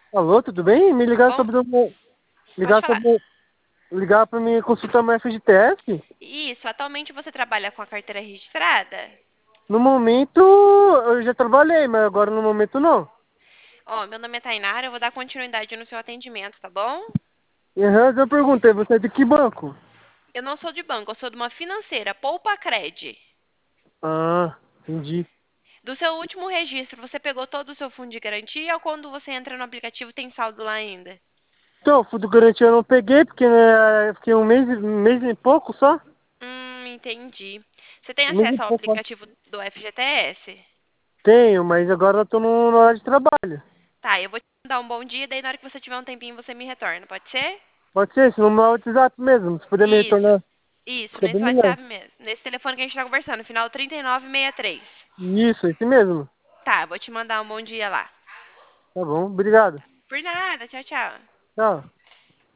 Alô, tudo bem? Me ligar Bom, sobre o... pode Ligar falar. sobre... Ligar para me consultar uma FGTS? Isso, atualmente você trabalha com a carteira registrada? No momento, eu já trabalhei, mas agora no momento não. Ó, meu nome é Tainara, eu vou dar continuidade no seu atendimento, tá bom? Aham, eu perguntei, você é de que banco? Eu não sou de banco, eu sou de uma financeira, Poupa Cred. Ah, entendi. Do seu último registro, você pegou todo o seu fundo de garantia ou quando você entra no aplicativo tem saldo lá ainda? Então, fundo de garantia eu não peguei, porque né, fiquei um mês e pouco só. Entendi. Você tem Um mês e acesso ao pouco só. aplicativo do FGTS? Tenho, mas agora eu tô no, na hora de trabalho. Tá, eu vou te dar um bom dia, daí na hora que você tiver um tempinho você me retorna, pode ser? Pode ser, esse número é o WhatsApp mesmo. Se puder me Isso, retornar, isso, fica bem nesse melhor. WhatsApp mesmo. Nesse telefone que a gente tá conversando, final 3963. Isso, esse mesmo. Tá, vou te mandar um bom dia lá. Tá bom, obrigado. Por nada, tchau, tchau. Tchau.